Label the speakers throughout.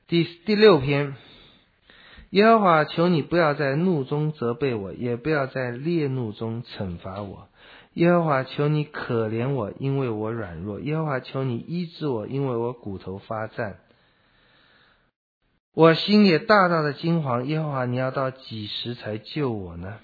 Speaker 1: 第6篇，耶和华，求你不要在怒中责备我，也不要在烈怒中惩罚我。耶和华，求你可怜我，因为我软弱。耶和华，求你医治我，因为我骨头发战。我心也大大的惊惶。耶和华，你要到几时才救我呢？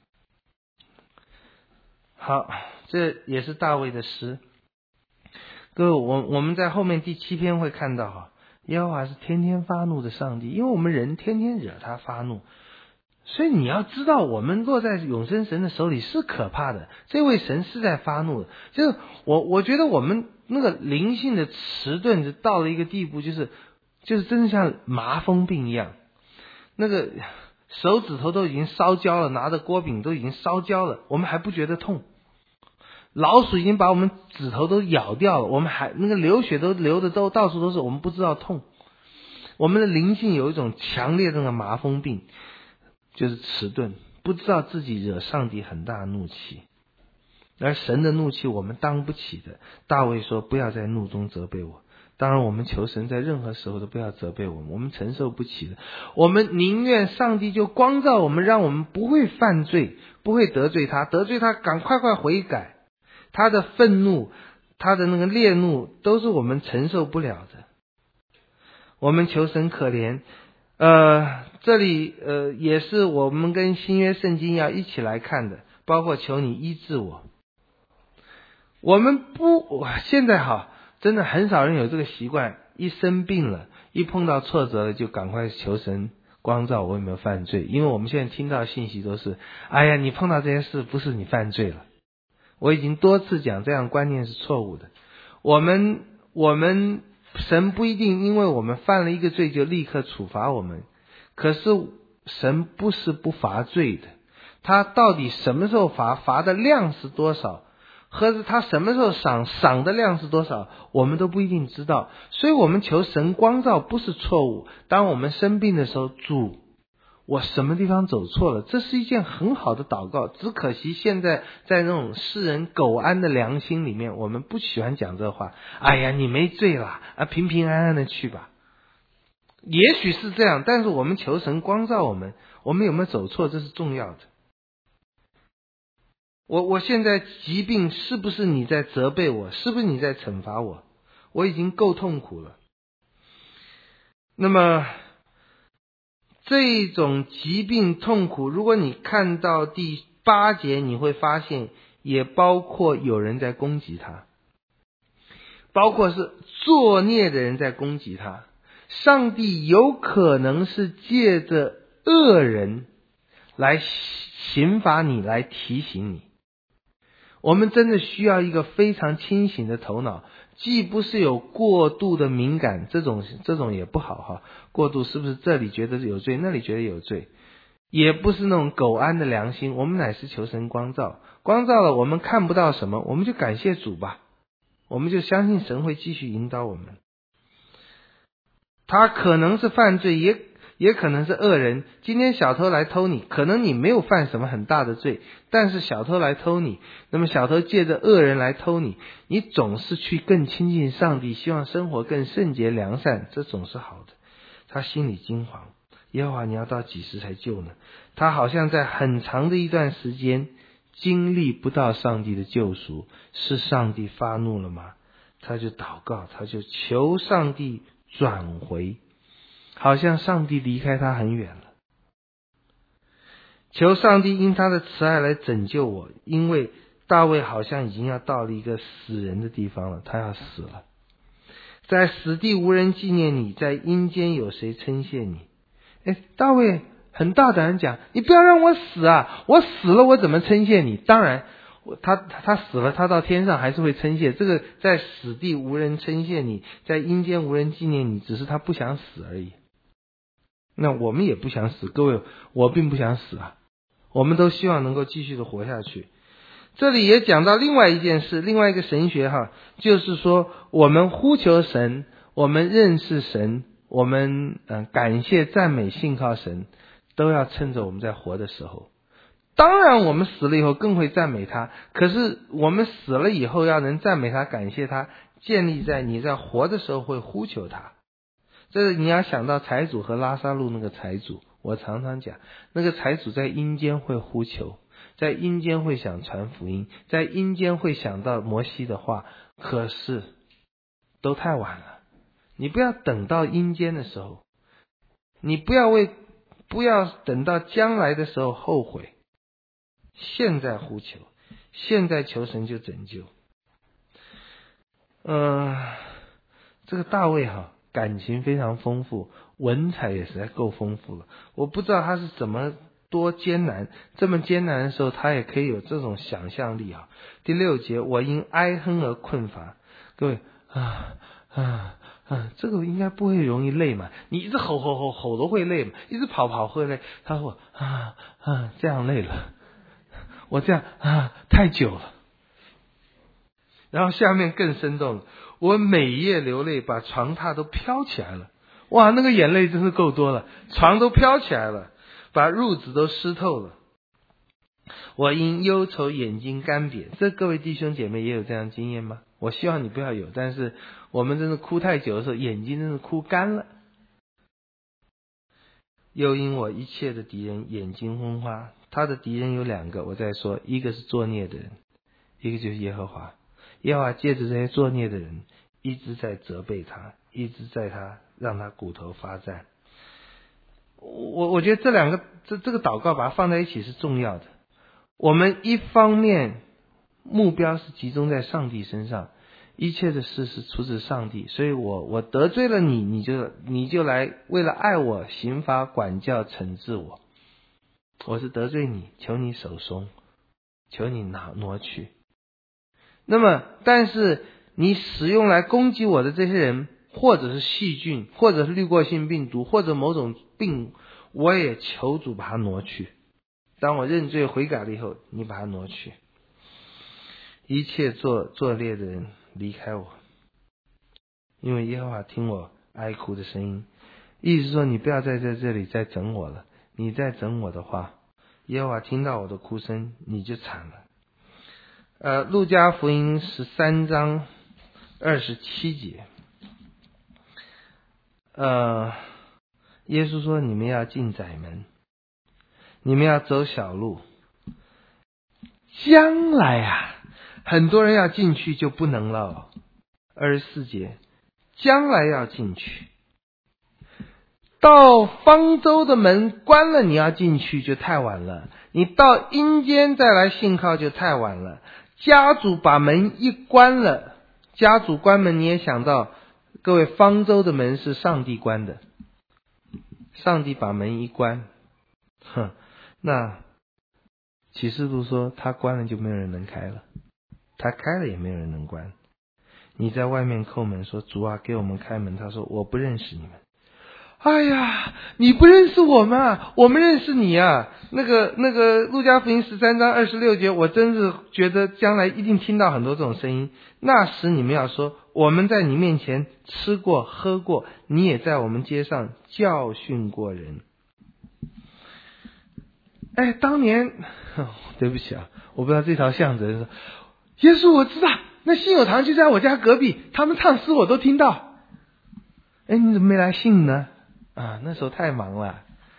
Speaker 1: 好，这也是大卫的诗。各位，我们在后面第7篇会看到耶和华是天天发怒的上帝，因为我们人天天惹他发怒，所以你要知道，我们落在永生神的手里是可怕的。这位神是在发怒的，就是我觉得我们那个灵性的迟钝到了一个地步，就是真的像麻风病一样，那个手指头都已经烧焦了，拿着锅饼都已经烧焦了，我们还不觉得痛。老鼠已经把我们指头都咬掉了，我们还那个流血都流的都到处都是，我们不知道痛。我们的灵性有一种强烈的那个麻风病，就是迟钝，不知道自己惹上帝很大怒气，而神的怒气我们当不起的。大卫说，不要在怒中责备我。当然我们求神在任何时候都不要责备我们，我们承受不起的。我们宁愿上帝就光照我们，让我们不会犯罪，不会得罪他，得罪他赶快悔改。他的愤怒，他的那个烈怒都是我们承受不了的。我们求神可怜。这里也是我们跟新约圣经要一起来看的，包括求你医治我。我们现在真的很少人有这个习惯，一生病了，一碰到挫折了，就赶快求神光照我有没有犯罪。因为我们现在听到信息都是，哎呀，你碰到这些事不是你犯罪了。我已经多次讲，这样观念是错误的。我们神不一定因为我们犯了一个罪就立刻处罚我们，可是神不是不罚罪的。他到底什么时候罚的量是多少，或者他什么时候赏的量是多少，我们都不一定知道。所以我们求神光照不是错误。当我们生病的时候，主，我什么地方走错了，这是一件很好的祷告。只可惜现在在那种世人苟安的良心里面，我们不喜欢讲这话。哎呀，你没罪啦，平平安安的去吧。也许是这样，但是我们求神光照我们有没有走错，这是重要的。我现在疾病是不是你在责备我，是不是你在惩罚我？我已经够痛苦了。那么这种疾病痛苦，如果你看到第8节，你会发现也包括有人在攻击他，包括是作孽的人在攻击他。上帝有可能是借着恶人来刑罚你，来提醒你。我们真的需要一个非常清醒的头脑，既不是有过度的敏感，这种也不好过度是不是这里觉得有罪，那里觉得有罪，也不是那种苟安的良心。我们乃是求神光照了，我们看不到什么，我们就感谢主吧，我们就相信神会继续引导我们。他可能是犯罪，也可能是恶人。今天小偷来偷你，可能你没有犯什么很大的罪，但是小偷来偷你，那么小偷借着恶人来偷你，你总是去更亲近上帝，希望生活更圣洁良善，这总是好的。他心里惊惶，耶和华，你要到几时才救呢？他好像在很长的一段时间经历不到上帝的救赎，是上帝发怒了吗？他就祷告，他就求上帝转回，好像上帝离开他很远了。求上帝因他的慈爱来拯救我，因为大卫好像已经要到了一个死人的地方了，他要死了。在死地无人纪念你，在阴间有谁称谢你？大卫很大胆讲，你不要让我死啊，我死了我怎么称谢你？当然他死了，他到天上还是会称谢。这个在死地无人称谢你，在阴间无人纪念你，只是他不想死而已。那我们也不想死，各位，我并不想死啊，我们都希望能够继续的活下去。这里也讲到另外一件事，另外一个神学就是说我们呼求神，我们认识神，我们感谢赞美信靠神，都要趁着我们在活的时候。当然我们死了以后更会赞美他，可是我们死了以后要能赞美他感谢他，建立在你在活的时候会呼求他。 这你要想到财主和拉撒路那个财主，我常常讲，那个财主在阴间会呼求，在阴间会想传福音，在阴间会想到摩西的话，可是都太晚了。你不要等到阴间的时候，你不要等到将来的时候后悔，现在呼求，现在求神就拯救。这个大卫感情非常丰富，文采也实在够丰富了。我不知道他是怎么多艰难，这么艰难的时候他也可以有这种想象力第6节，我因哀哼而困乏。各位这个应该不会容易累嘛？你一直吼都会累嘛？一直跑会累。他说这样累了，我这样太久了。然后下面更生动了，我每夜流泪，把床榻都飘起来了。哇，那个眼泪真是够多了，床都飘起来了，把褥子都湿透了。我因忧愁眼睛干瘪。这各位弟兄姐妹也有这样经验吗？我希望你不要有，但是我们真的哭太久的时候，眼睛真是哭干了。又因我一切的敌人眼睛昏花。他的敌人有2个，我再说，一个是作孽的人，一个就是耶和华。耶和华借着这些作孽的人一直在责备他，一直在让他骨头发战。我觉得这2个这个祷告把它放在一起是重要的。我们一方面目标是集中在上帝身上，一切的事是出自上帝，所以我得罪了你，你就来为了爱我刑罚管教惩治我。我是得罪你，求你手松，求你挪去。那么但是你使用来攻击我的这些人，或者是细菌，或者是滤过性病毒，或者某种病，我也求主把它挪去。当我认罪悔改了以后，你把它挪去。一切作孽的人离开我，因为耶和华听我哀哭的声音。意思说你不要在这里再整我了，你再整我的话，耶和华听到我的哭声，你就惨了。路加福音13章27节，耶稣说你们要进窄门，你们要走小路。将来很多人要进去就不能了。24节，将来要进去，到方舟的门关了，你要进去就太晚了，你到阴间再来信靠就太晚了。家主把门一关了，家主关门，你也想到，各位，方舟的门是上帝关的，上帝把门一关，那启示录说他关了就没有人能开了，他开了也没有人能关。你在外面叩门说主啊给我们开门，他说我不认识你们。哎呀，你不认识我们我们认识你啊。那个路加福音13章26节，我真是觉得将来一定听到很多这种声音。那时你们要说，我们在你面前吃过喝过，你也在我们街上教训过人。当年对不起我不知道这条巷子说，耶稣我知道，那信友堂就在我家隔壁，他们唱诗我都听到。你怎么没来信呢？那时候太忙了。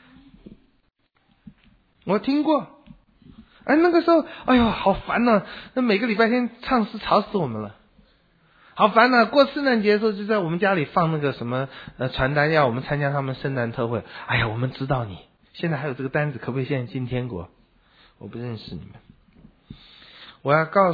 Speaker 1: 我听过。那个时候好烦那每个礼拜天唱诗吵死我们了，好烦过圣诞节的时候就在我们家里放那个什么传单，要我们参加他们圣诞特会。我们知道你现在还有这个单子，可不可以现在进天国？我不认识你们。我要告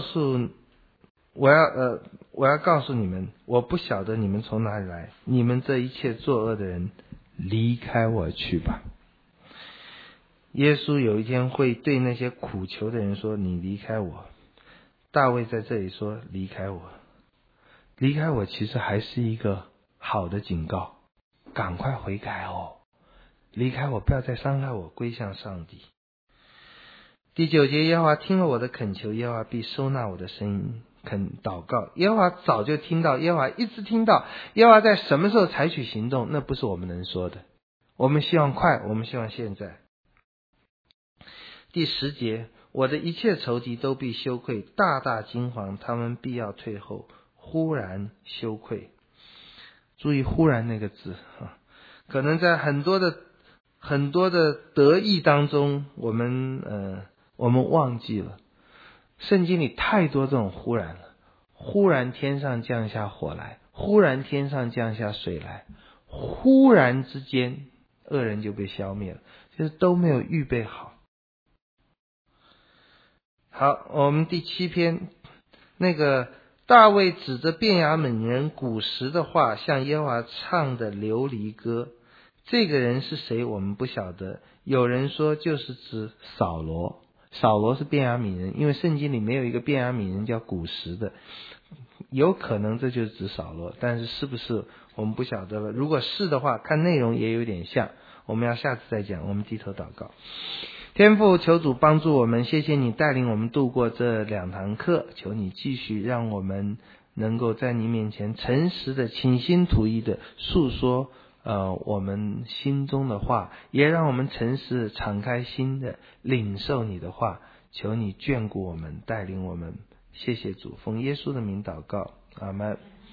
Speaker 1: 诉你们，我不晓得你们从哪里来，你们这一切作恶的人离开我去吧。耶稣有一天会对那些苦求的人说，你离开我。大卫在这里说离开我，离开我其实还是一个好的警告，赶快悔改离开我，不要再伤害我，归向上帝。第9节，耶和华听了我的恳求，耶和华必收纳我的声音祷告。耶和华早就听到，耶和华一直听到。耶和华在什么时候采取行动，那不是我们能说的。我们希望快，我们希望现在。第10节，我的一切仇敌都必羞愧，大大惊惶，他们必要退后，忽然羞愧。 注意忽然那个字可能在很多的得意当中，我们忘记了，圣经里太多这种忽然了。忽然天上降下火来，忽然天上降下水来，忽然之间恶人就被消灭了，就是都没有预备好。好，我们第7篇，那个大卫指着便雅悯人古时的话向耶和华唱的流离歌，这个人是谁我们不晓得，有人说就是指扫罗。扫罗是便雅悯人，因为圣经里没有一个便雅悯人叫古时的，有可能这就是指扫罗，但是是不是我们不晓得了。如果是的话，看内容也有点像，我们要下次再讲。我们低头祷告。天父，求主帮助我们，谢谢你带领我们度过这2堂课，求你继续让我们能够在你面前诚实的倾心吐意的诉说我们心中的话，也让我们诚实敞开心的领受你的话，求你眷顾我们，带领我们。谢谢主，奉耶稣的名祷告，阿们。